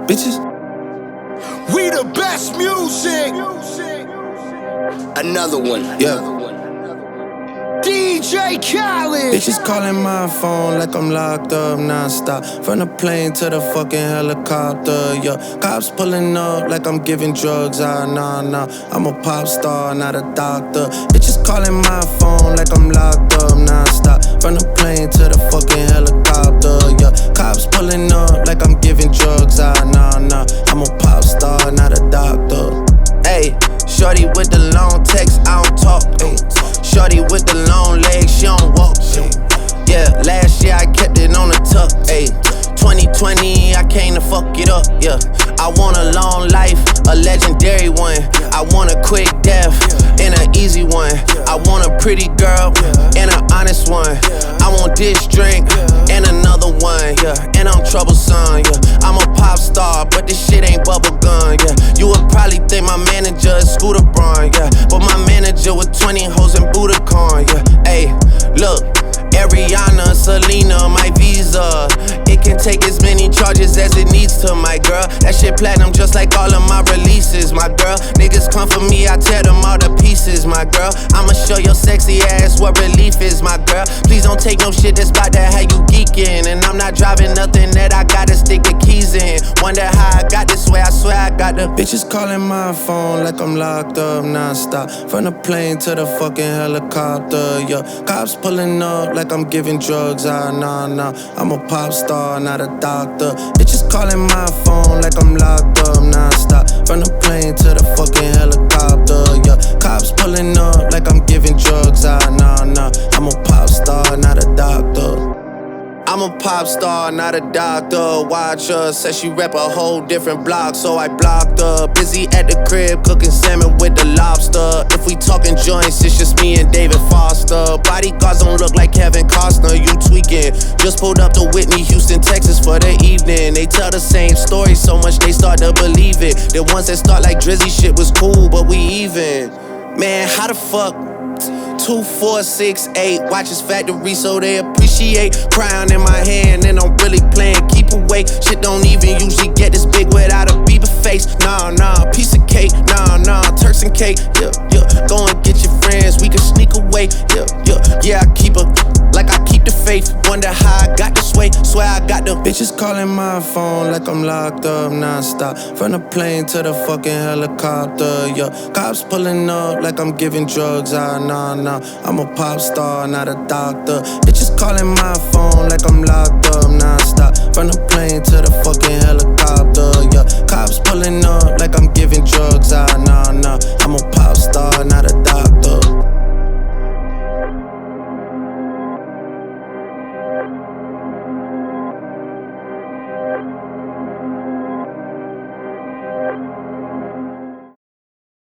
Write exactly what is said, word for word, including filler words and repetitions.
Bitches. We the best music. Another one. Yeah. D J Khaled. Bitches calling my phone like I'm locked up non-stop. From the plane to the fucking helicopter, yeah. Cops pulling up like I'm giving drugs, ah, nah, nah. I'm a pop star, not a doctor. Bitches calling my phone like I'm locked up non-stop. From the plane to the fucking helicopter, yeah. Cops pulling up like I'm giving drugs, ah, nah, nah. I'm a pop star, not a doctor. Ayy, shorty with the long text, I don't talk, ayy. Shorty with the long legs, she don't walk, ayy. Yeah, last year I kept it on the tuck, ayy. twenty twenty, I came to fuck it up, yeah. I want a long life, a legendary one. I want a quick death, and an easy one. I want a pretty girl, and an honest one. I want this drink, and another one, yeah. And I'm troublesome, yeah. I'm a pop star, but this shit ain't bubblegum, yeah. You would probably think my manager is Scooter Braun, yeah. But my manager with twenty hoes in Budokan, yeah. Ayy, look, Ariana, Selena, my visa. It can take as many charges as it needs to, my girl. That shit platinum just like all of my releases, my girl. Niggas come for me, I tear them all to pieces, my girl. I'ma show your sexy ass what relief is, my girl. Please don't take no shit that's about that how you geeking. And I'm not driving nothing that I gotta stick the keys in. Wonder how I got this way, I swear I got the bitches calling my phone like I'm locked up non-stop. From the plane to the fucking helicopter, yeah. Cops pulling up like I'm giving drugs, ah, nah, nah. I'm a pop star, not a doctor. Bitches calling my phone like I'm locked up non-stop. From the plane to the fucking helicopter, yeah. Cops pulling up like I'm giving drugs, ah, nah, nah. I'm a pop star, not a doctor. I'm a pop star, not a doctor. Watch her, said she rep a whole different block, so I blocked her. Busy at the crib, cooking salmon with the lobster. If we talking joints, it's just me and David Foster. Bodyguards don't look like Kevin Costner, you tweaking. Just pulled up to Whitney, Houston, Texas for the evening. They tell the same story so much they start to believe it. The ones that start like Drizzy shit was cool, but we even. Man, how the fuck? Two, four, six, eight. Watches factory so they appreciate. Crown in my hand and I'm really playing keep away. Shit don't even usually get this big without a Bieber face. Nah, nah, piece of cake. Nah, nah, Turks and cake. Yeah, yeah. Go and get your friends, we can sneak away. Yeah, yeah. Yeah, I keep her like I keep the faith. Wonder how I got this way. Swear I got the bitches calling my phone like I'm locked up non-stop. From the plane to the fucking helicopter, yeah. Cops pulling up like I'm giving drugs, ah, nah, nah. I'm a pop star, not a doctor. Bitches calling my phone like I'm locked up